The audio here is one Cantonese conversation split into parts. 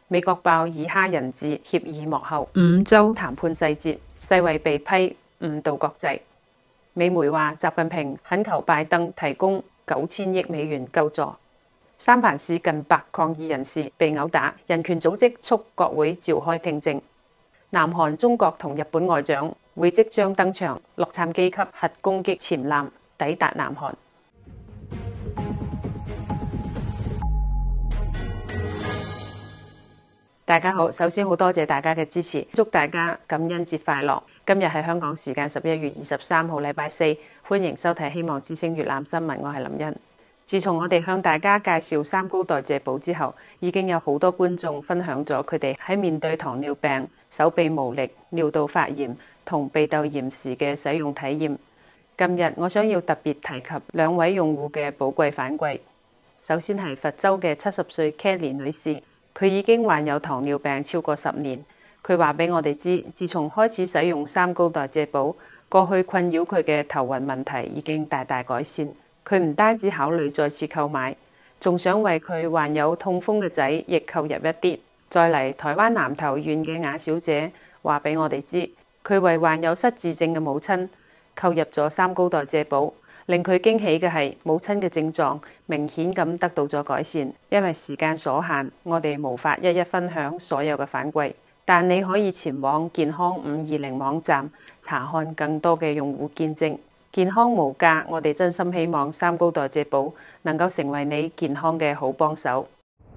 美國爆以哈人質協議幕後5週談判細節，世衛被批誤導國際。美媒話習近平懇求拜登提供9000億美元救助。三藩市近100抗議人士被毆打，人權組織促國會召開聽證。南韓、中國同日本外長會即將登場，洛杉磯級核攻擊潛艦抵達南韓。大家好，首先好多謝大家嘅支持，祝大家感恩節快樂。今日係香港時間11月23號禮拜四，歡迎收睇希望之聲粵覽新聞，我係林茵。自從我哋向大家介紹三高代謝寶之後，已經有好多觀眾分享咗佢哋喺面對糖尿病、手臂無力、尿道發炎同鼻竇炎時嘅使用體驗。今日我想要特別提及兩位用戶嘅寶貴反饋。首先係佛州嘅70歲 Kelly 女士，佢已經患有糖尿病超過10年。佢話俾我哋知，自從開始使用三高代謝寶，過去困擾佢嘅頭暈問題已經大大改善。佢唔單止考慮再次購買，仲想為佢患有痛風嘅仔亦購入一啲。再嚟，台灣南投縣嘅雅小姐話俾我哋知，佢為患有失智症嘅母親購入咗三高代謝寶。令佢驚喜嘅係，母親嘅症狀明顯咁得到咗改善。因為時間所限，我哋無法一一分享所有嘅反饋，但你可以前往健康520網站查看更多嘅用戶見證。健康無價，我哋真心希望三高代謝寶能夠成為你健康嘅好幫手。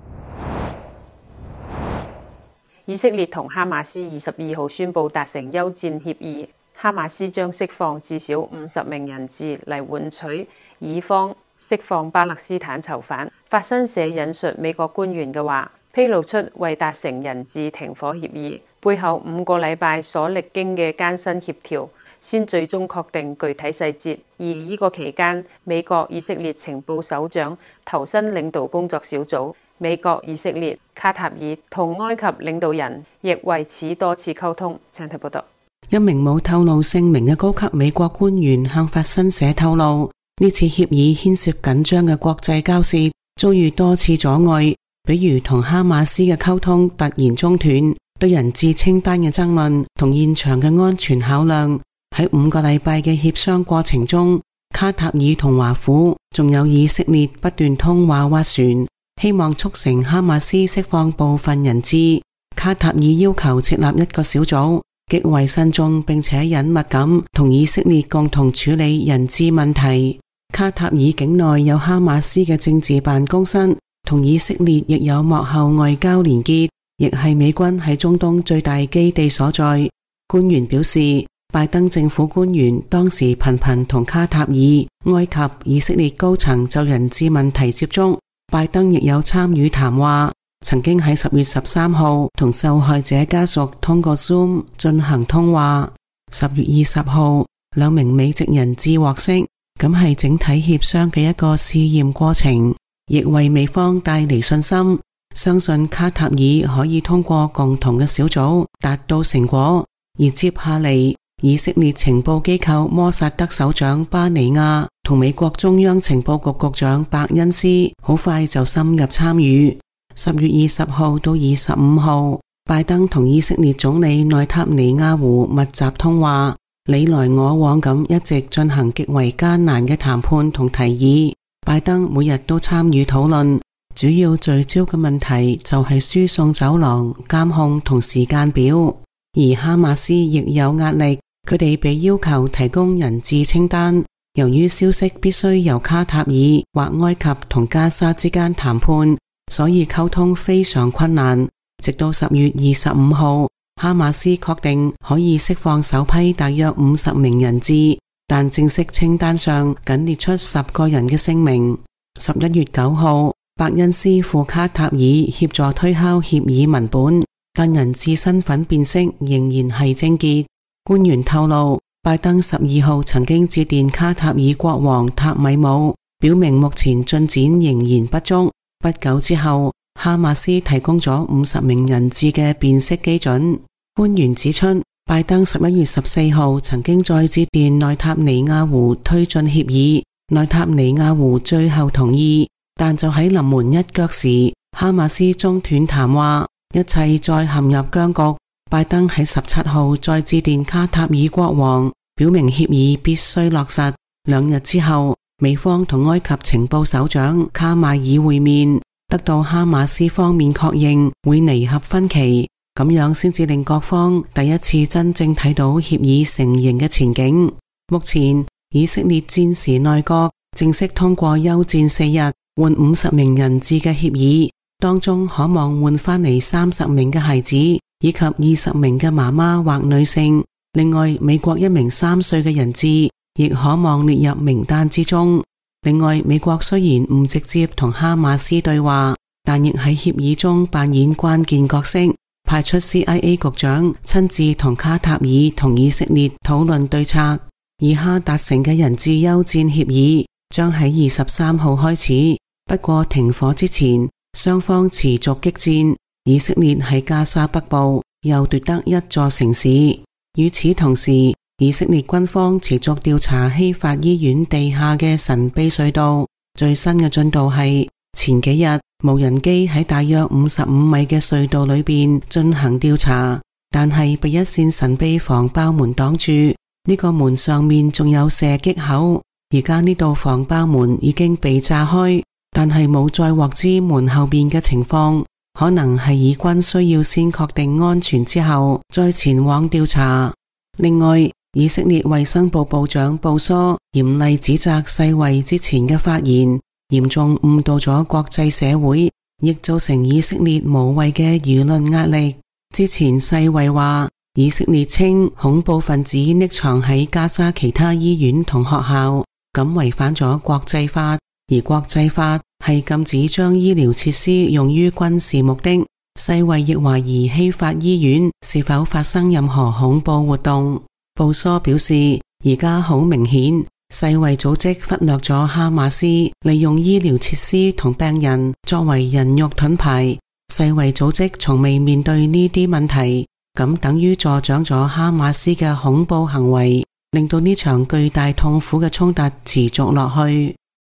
以色列同哈馬斯22號宣布達成休戰協議，哈馬斯將釋放至少50名人質嚟換取以方釋放巴勒斯坦囚犯。法新社引述美國官員嘅話，披露出為達成人質停火協議背後5個禮拜所歷經嘅艱辛協調，先最終確定具體細節。而呢個期間，美國以色列情報首長投身領導工作小組，美國、以色列、卡塔爾同埃及領導人亦為此多次溝通。請睇報道。 一名冇透露姓名嘅高級美國官員向法新社透露，呢次協議牽涉緊張嘅國際交涉，遭遇多次阻礙，比如同哈馬斯嘅溝通突然中斷，對人質清單嘅爭論同現場嘅安全考量。喺5個禮拜嘅協商過程中，卡塔爾同華府仲有以色列不斷通話斡旋，希望促成哈馬斯釋放部分人質。卡塔爾要求設立一個小組，極為慎重並且隱密咁同以色列共同處理人質問題。卡塔爾境內有哈馬斯嘅政治辦公室，同以色列亦有幕後外交連結，亦係美軍喺中東最大基地所在。官員表示，拜登政府官員當時頻頻同卡塔爾、埃及、以色列高層就人質問題接觸，拜登亦有參與談話，曾經喺10月13號同受害者家屬通過 Zoom 進行通話。10月20號，2名美籍人質獲釋，咁係整體協商嘅一個試驗過程，亦為美方帶嚟信心，相信卡塔爾可以通過共同嘅小組達到成果。而接下嚟，以色列情報機構摩薩德首長巴尼亞同美國中央情報局局長伯恩斯好快就深入參與。10月20號到25號，拜登同以色列總理內塔尼亞胡密集通話，你來我往咁一直進行極為艱難嘅談判同提議。拜登每日都參與討論，主要聚焦嘅問題就係輸送走廊、監控同時間表。而哈馬斯亦有壓力，佢哋被要求提供人質清單。由於消息必須由卡塔爾或埃及同加沙之間談判，所以溝通非常困難。直到10月25號，哈馬斯確定可以釋放首批大約50名人質，但正式清單上僅列出10個人嘅姓名。11月9號，伯恩斯赴卡塔爾協助推敲協議文本，但人質身份辨識仍然係症結。官員透露，拜登12號曾經致電卡塔爾國王塔米姆，表明目前進展仍然不足。不久之後，哈馬斯提供咗50名人質嘅辨識基準。官員指出，拜登11月14號曾經再致電內塔尼亞胡推進協議，內塔尼亞胡最後同意，但就喺臨門一腳時，哈馬斯中斷談話。 一切再陷入僵局。拜登喺17號再致電卡塔爾國王，表明協議必須落實。2日之後，美方同埃及情報首長卡邁爾會面，得到哈馬斯方面確認會彌合分歧，咁樣先至令各方第一次真正睇到協議成形嘅前景。目前，以色列戰時內閣正式通過休戰4日換50名人質嘅協議，當中可望換返嚟30名嘅孩子，以及20名嘅媽媽或女性。另外，美國1名3歲嘅人質亦可望列入名單之中。另外，美國雖然唔直接同哈馬斯對話，但亦喺協議中扮演關鍵角色，派出 CIA 局長親自同卡塔爾同以色列討論對策。以哈達成嘅人質休戰協議將喺23號開始，不過停火之前，雙方持續激戰。以色列喺加沙北部又奪得一座城市。與此同時，以色列軍方持續調查希法醫院地下嘅神秘隧道。最新嘅進度係前幾日無人機喺大約55米嘅隧道裏邊進行調查，但係被一扇神秘防爆門擋住。呢個門上面仲有射擊口，而家呢道防爆門已經被炸開，但係冇再獲知門後邊嘅情況，可能係以軍需要先確定安全之後再前往調查。另外，以色列衛生部部長布蘇嚴厲指責世衛之前嘅發言嚴重誤導咗國際社會，亦造成以色列無謂嘅輿論壓力。之前世衛話以色列稱恐怖分子匿藏喺加沙其他醫院同學校，咁違反咗國際法，而國際法係禁止將醫療設施用於軍事目的。世衛亦懷疑希法醫院是否發生任何恐怖活動。布蘇表示，而家好明顯，世衛組織忽略咗哈馬斯利用醫療設施同病人作為人肉盾牌。世衛組織從未面對呢啲問題，咁等於助長咗哈馬斯嘅恐怖行為，令到呢場巨大痛苦嘅衝突持續落去。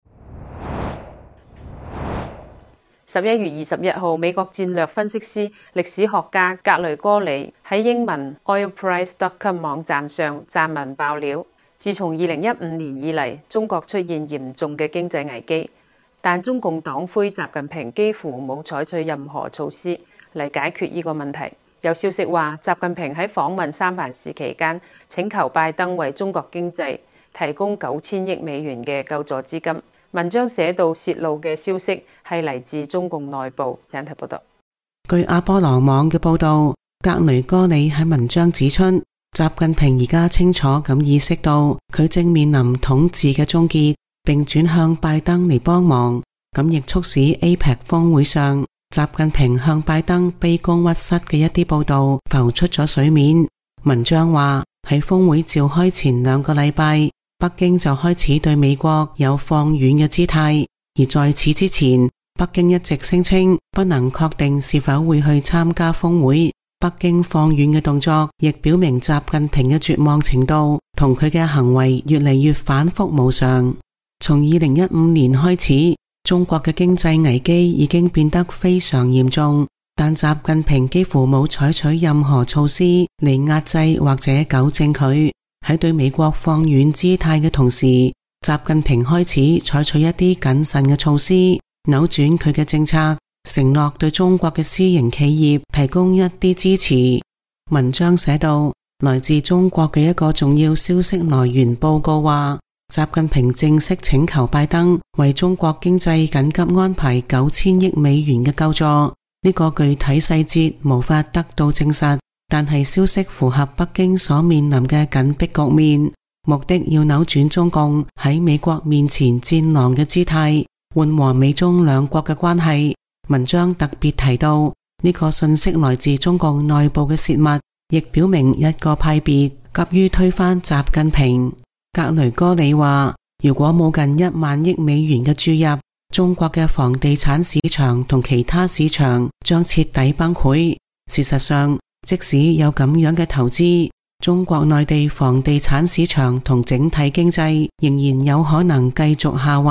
11月21號，美國戰略分析師、歷史學家格雷戈里喺英文 oilprice.com 網站上撰文爆料，自從2015年以嚟，中國出現嚴重嘅經濟危機，但中共黨魁習近平幾乎冇採取任何措施嚟解決呢個問題。有消息話，習近平喺訪問三藩市期間，請求拜登為中國經濟提供9000億美元嘅救助資金。文章寫到泄露嘅消息係嚟自中共內部。請睇報道。 據阿波羅網嘅報道，格雷戈里喺文章指出，習近平而家清楚咁意識到佢正面臨統治嘅終結，並轉向拜登嚟幫忙，咁亦促使 APEC 峰會上習近平向拜登卑躬屈膝嘅一啲報道浮出咗水面。文章話，喺峰會召開前2個禮拜，北京就開始對美國有放軟嘅姿態，而在此之前，北京一直聲稱不能確定是否會去參加峰會。北京放軟嘅動作亦表明習近平嘅絕望程度同佢嘅行為越嚟越反覆無常。從2015年開始，中國嘅經濟危機已經變得非常嚴重，但習近平幾乎冇採取任何措施嚟壓制或者糾正佢。喺對美國放軟姿態嘅同時，習近平開始採取一啲謹慎嘅措施，扭轉佢嘅政策，承諾對中國嘅私營企業提供一啲支持。文章寫到，來自中國嘅一個重要消息來源報告話，習近平正式請求拜登為中國經濟緊急安排9000億美元嘅救助。呢個具體細節無法得到證實，但係消息符合北京所面臨嘅緊迫局面，目的要扭轉中共喺美國面前戰狼嘅姿態，緩和美中兩國嘅關係。文章特別提到，呢個信息來自中共內部嘅洩密，亦表明一個派別急於推翻習近平。格雷戈里話，如果冇近1萬億美元嘅注入，中國嘅房地產市場同其他市場將徹底崩潰。事實上，即使有咁樣嘅投資，中國內地房地產市場同整體經濟仍然有可能繼續下滑。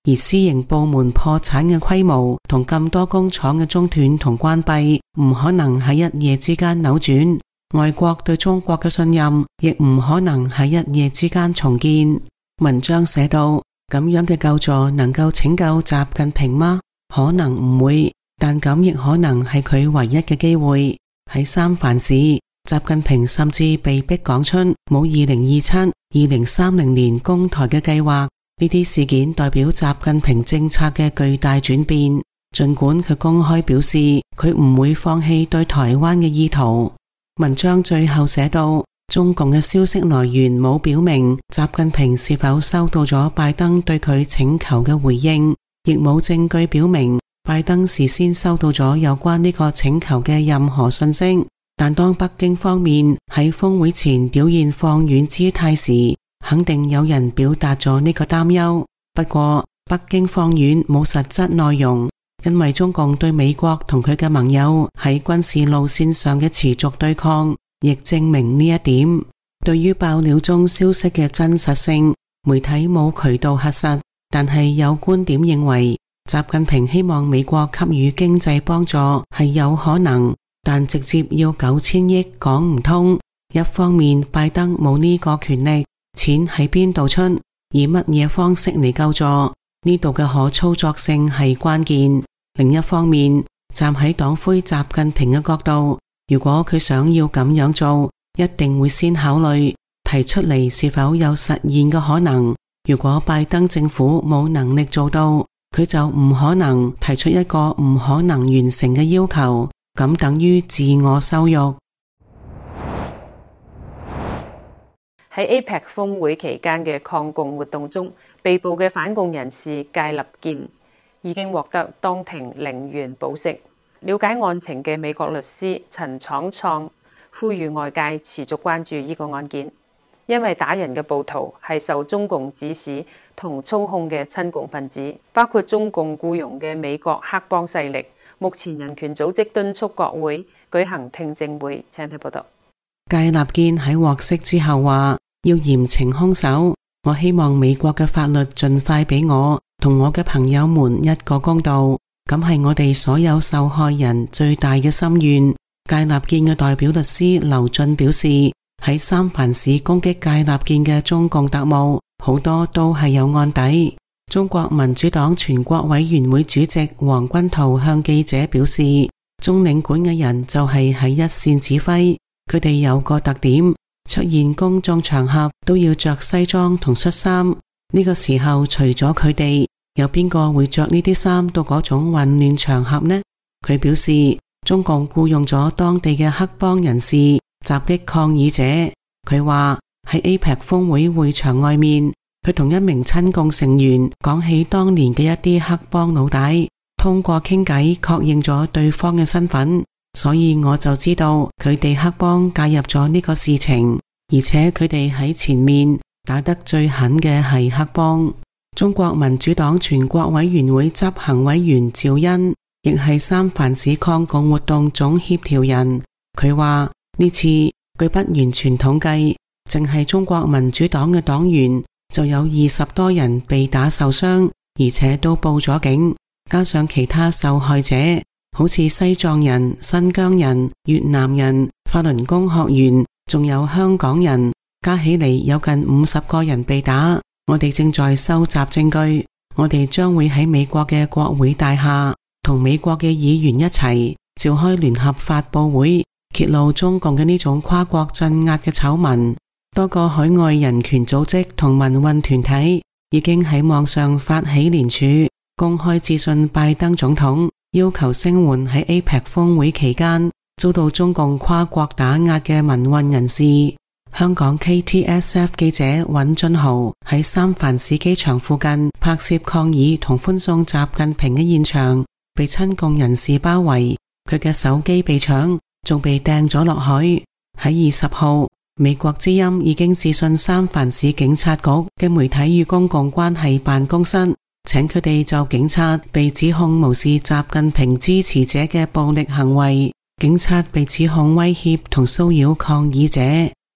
而私營部門破產嘅規模同咁多工廠嘅中斷同關閉，唔可能喺一夜之間扭轉。外國對中國嘅信任亦唔可能喺一夜之間重建。文章寫到，咁樣嘅救助能夠拯救習近平嗎？可能唔會，但咁亦可能係佢唯一嘅機會。喺三藩市，習近平甚至被迫講出冇2027、2030年攻台嘅計劃。呢啲事件代表習近平政策嘅巨大轉變，盡管佢公開表示佢唔會放棄對台灣嘅意圖。文章最後寫到，中共嘅消息來源冇表明習近平是否收到咗拜登對佢請求嘅回應，亦冇證據表明拜登事先收到咗有關呢個請求嘅任何信息。但當北京方面喺峰會前表現放軟姿態時，肯定有人表達咗呢個擔憂。不過北京放軟冇實質內容，因為中共對美國同佢嘅盟友喺軍事路線上嘅持續對抗，亦證明呢一點。對於爆料中消息嘅真實性，媒體冇渠道核實，但係有觀點認為習近平希望美國給予經濟幫助係有可能，但直接要9000億講唔通。一方面拜登冇呢個權力，錢喺邊度出，以乜嘢方式嚟救助，呢度嘅可操作性係關鍵。另一方面，站喺黨魁習近平嘅角度，如果佢想要咁樣做，一定會先考慮提出嚟是否有實現嘅可能。如果拜登政府冇能力做到，佢就唔可能提出一個唔可能完成嘅要求，咁等於自我羞辱。 喺 APEC 峰會期間嘅抗共活動中，被捕嘅反共人士戒立健已經獲得當庭零元保釋。了解案情嘅美國律師陳闖創呼籲外界持續關注呢個案件，因為打人嘅暴徒係受中共指使同操控嘅親共分子，包括中共僱傭嘅美國黑幫勢力。目前人權組織敦促國會舉行聽證會。請睇報道。 戒立健喺獲釋之後話要嚴懲兇手，我希望美國嘅法律盡快俾我同我嘅朋友們一個公道，咁係我哋所有受害人最大嘅心願。戒立健嘅代表律師劉俊表示，喺三藩市攻擊戒立健嘅中共特務好多都係有案底。中國民主黨全國委員會主席黃軍濤向記者表示，中領館嘅人就係喺一線指揮，佢哋有個特點，出現公眾場合都要着西裝同恤衫。呢個時候除咗佢哋，有邊個會着呢啲衫到嗰種混亂場合呢？佢表示，中共僱傭咗當地嘅黑幫人士襲擊抗議者。佢話喺 APEC 峰會會場外面，佢同一名親共成員講起當年嘅一啲黑幫老大，通過傾偈確認咗對方嘅身份，所以我就知道佢哋黑幫介入咗呢個事情，而且佢哋喺前面打得最狠嘅係黑幫。中國民主黨全國委員會執行委員趙恩亦係三藩市抗共活動總協調人，佢話呢次據不完全統計，淨係中國民主黨嘅黨員就有20多人被打受傷，而且都報咗警，加上其他受害者，好似西藏人、新疆人、越南人、法輪功學員，仲有香港人，加起嚟有近50個人被打。我哋正在收集證據，我哋將會喺美國嘅國會大廈同美國嘅議員一齊召開聯合發佈會，揭露中共嘅呢種跨國鎮壓嘅醜聞。多個海外人權組織同民運團體已經喺網上發起聯署，公開致信拜登總統，要求聲援喺 APEC 峰會期間遭到中共跨國打壓嘅民運人士。香港 KTSF 記者尹俊豪喺三藩市機場附近拍攝抗議同歡送習近平嘅現場，被親共人士包圍，佢嘅手機被搶，仲被掟咗落海。喺20號，美國之音已經致信三藩市警察局嘅媒體與公共關係辦公室，請佢哋就警察被指控無視習近平支持者嘅暴力行為，警察被指控威脅同騷擾抗議者，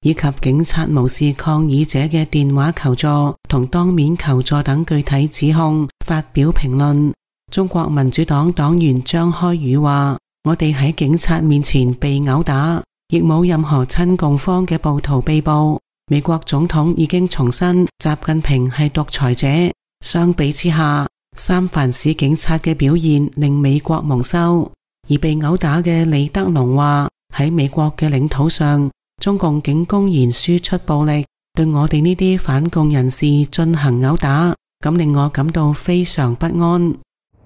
以及警察無視抗議者嘅電話求助同當面求助等具體指控發表評論。中國民主黨黨員張開宇話：我哋喺警察面前被毆打，亦冇任何親共方嘅暴徒被捕。美國總統已經重申習近平係獨裁者。相比之下，三藩市警察嘅表現令美國蒙羞。而被毆打嘅李德龍話：喺美國嘅領土上，中共竟公然輸出暴力，對我哋呢啲反共人士進行毆打，咁令我感到非常不安。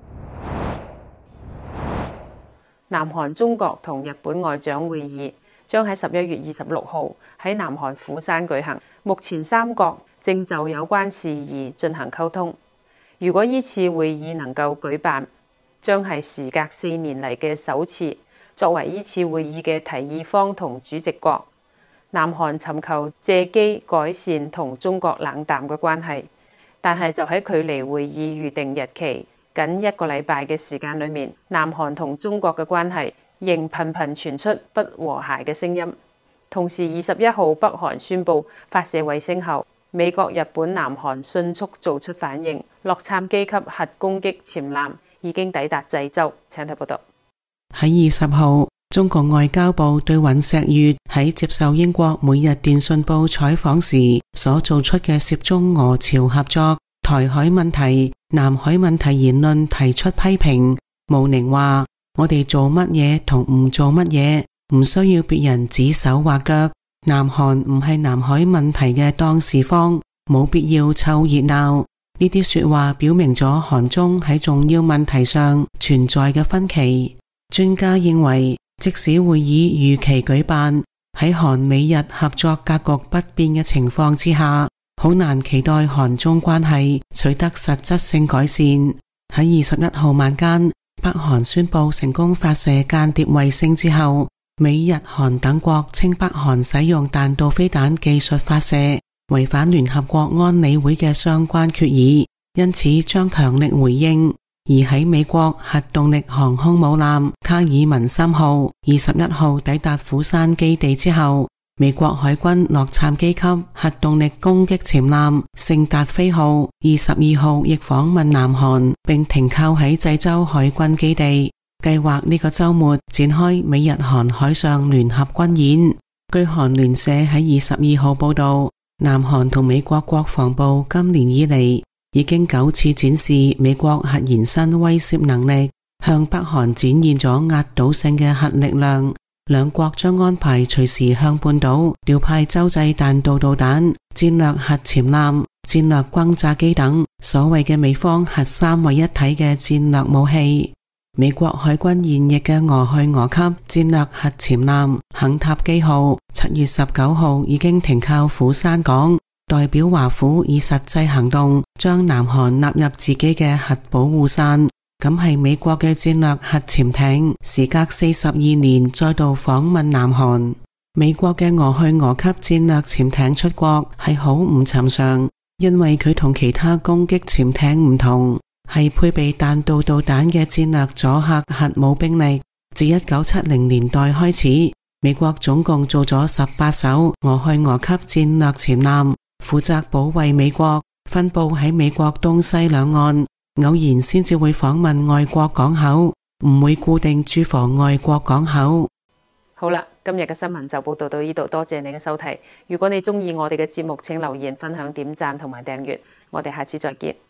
南韓、中國同日本外長會議將喺11月26號喺南韓釜山舉行。目前三國正就有關事宜進行溝通。如果依次會議能夠舉辦，將係時隔4年嚟嘅首次。作為依次會議嘅提議方同主席國，南韓尋求借機改善同中國冷淡嘅關係，但係就喺距離會議預定日期僅1個禮拜嘅時間裏面，南韓同中國嘅關係仍頻頻傳出不和諧嘅聲音。同時21號北韓宣布發射衛星後，美國、日本、南韓迅速做出反應，洛杉磯級核攻擊潛艦已經抵達濟州。請睇報道。 喺20號，中國外交部對尹錫悅喺接受英國每日電訊報採訪時所做出嘅涉中俄朝合作、台海問題、南海問題言論提出批評。毛寧話：我哋做乜嘢同唔做乜嘢，唔需要別人指手畫腳。南韓唔係南海問題嘅當事方，冇必要湊熱鬧。呢啲說話表明咗韓中喺重要問題上存在嘅分歧。專家認為，即使會議如期舉辦，喺韓美日合作格局不變嘅情況之下，好難期待韓中關係取得實質性改善。喺21號晚間，北韓宣布成功發射間諜衛星之後，美日韓等國稱北韓使用彈道飛彈技術發射，違反聯合國安理會嘅相關決議，因此將強力回應。而喺美國核動力航空母艦卡爾文森號21號抵達釜山基地之後，美國海軍洛杉磯級核動力攻擊潛艦聖達菲號22號亦訪問南韓，並停靠喺濟州海軍基地，計劃呢個週末展開美日韓海上聯合軍演。據韓聯社喺22號報道，南韓同美國國防部今年以嚟已經9次展示美國核延伸威懾能力，向北韓展現咗壓倒性嘅核力量。兩國將安排隨時向半島調派洲際彈道導彈、戰略核潛艦、戰略轟炸機等所謂嘅美方核三位一體嘅戰略武器。美國海軍現役嘅俄去俄級戰略核潛艦肯塔基號7月19號已經停靠釜山港，代表華府以實際行動將南韓納入自己嘅核保護傘。咁係美國嘅戰略核潛艇時隔42年再度訪問南韓。美國嘅俄去俄級戰略潛艇出國係好唔尋常，因為佢同其他攻擊潛艇唔同，係配備彈道導彈嘅戰略阻嚇核武兵力。自1970年代開始，美國總共做咗18艘俄去俄級戰略潛艦，負責保衛美國，分佈喺美國東西兩岸，偶然先至會訪問外國港口，唔會固定駐防外國港口。 好啦，今日嘅新聞就報道到呢度，多謝你嘅收睇。如果你鍾意我哋嘅節目，請留言、分享、點讚同埋訂閱。我哋下次再見。